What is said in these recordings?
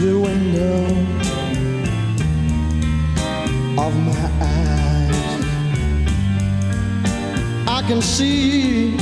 the window of my eyes. I can see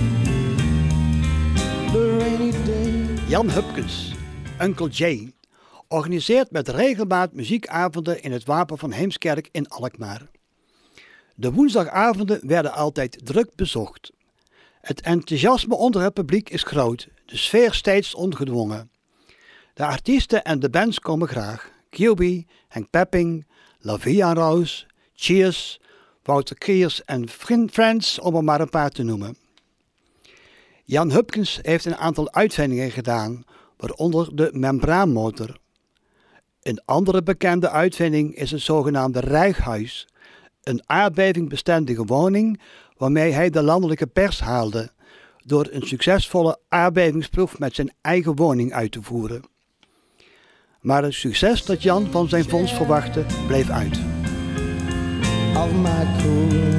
the rainy day. Jan Hupkens, Uncle Jay, organiseert met regelmaat muziekavonden in het Wapen van Heemskerk in Alkmaar. De woensdagavonden werden altijd druk bezocht. Het enthousiasme onder het publiek is groot, de sfeer steeds ongedwongen. De artiesten en de bands komen graag. QB, Henk Pepping, La Via Rose, Cheers, Wouter Kriers en Friends om er maar een paar te noemen. Jan Hupkens heeft een aantal uitvindingen gedaan, waaronder de membraanmotor. Een andere bekende uitvinding is het zogenaamde rijghuis, een aardbevingbestendige woning waarmee hij de landelijke pers haalde, door een succesvolle aardbevingsproef met zijn eigen woning uit te voeren. Maar het succes dat Jan van zijn fonds verwachtte, bleef uit. Of my cool,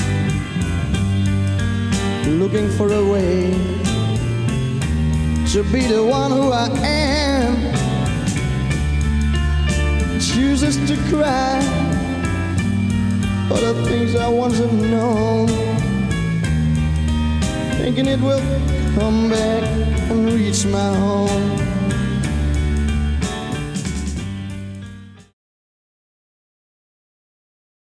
looking for a way to be the one who I am, chooses to cry for the things I once have known, thinking it will come back and reach my home.